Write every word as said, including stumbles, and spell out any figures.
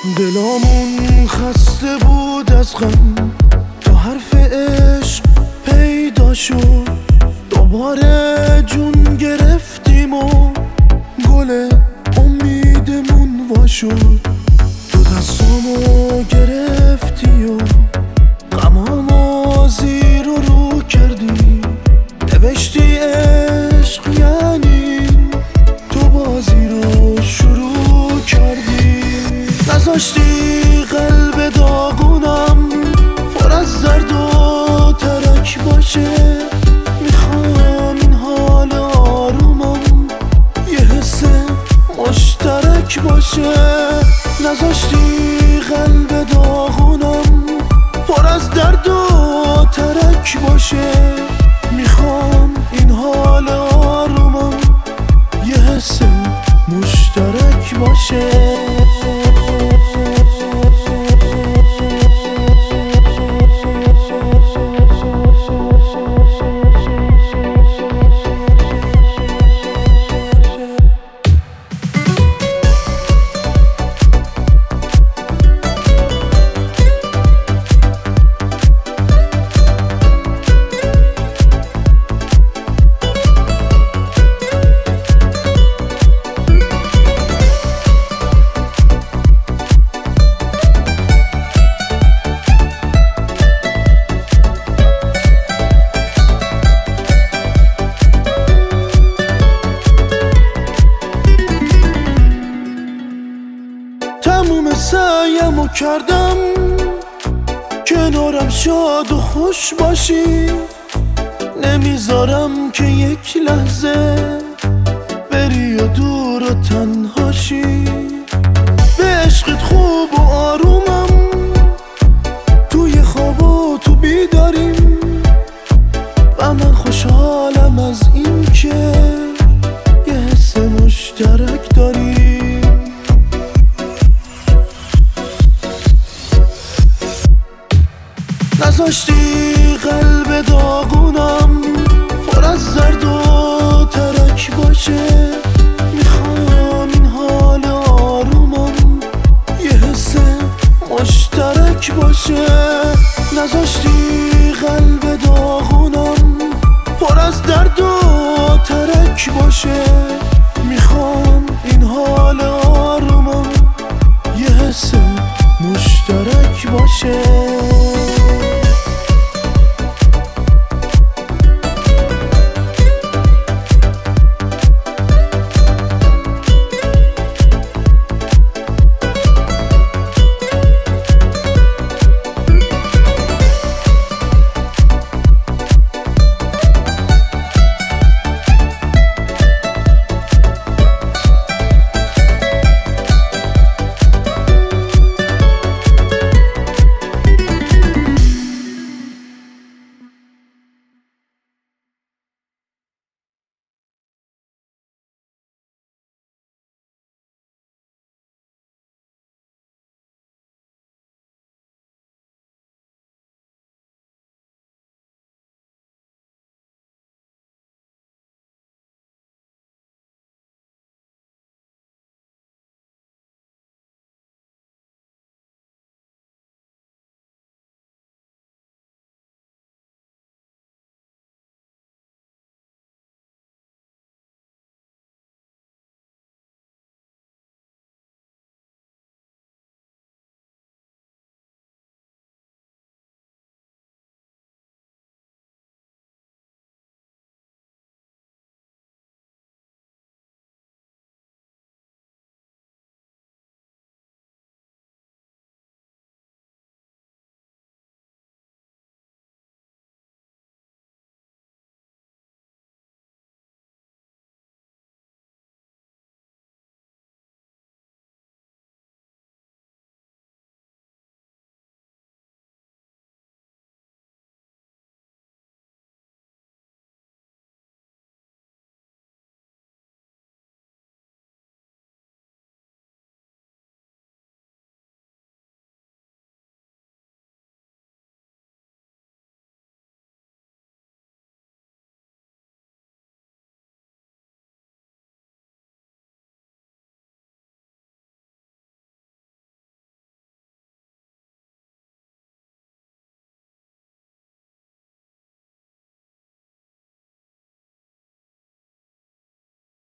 دلامون خسته بود از غم، تا حرف عشق پیدا شد. دوباره جون گرفتیم و گل امیدمون وا شد. تو دستامو گرفتی و غمامو زیر و رو کردی. نوشتی عشق یعنی تو بازی رو شروع کردی. نذاشتی قلب داغونم پر از درد و ترک باشه. میخوام این حال آرومم یه حس مشترک باشه. نذاشتی قلب داغونم پر از درد و ترک باشه. میخوام این حال آرومم یه حس مشترک باشه. تموم سعیمو کردم کنارم شاد و خوش باشی. نمیذارم که یک لحظه بری و دور و تنهاشی. به عشقت خوب و آرومم توی خواب و تو بیداریم. و من خوشحالم از این که یه حس مشترک داریم. نذاشتی قلب داغونم پر از درد و ترک باشه. میخوام این حال آرومم یه حس مشترک باشه. نذاشتی قلب داغونم پر از درد و ترک باشه.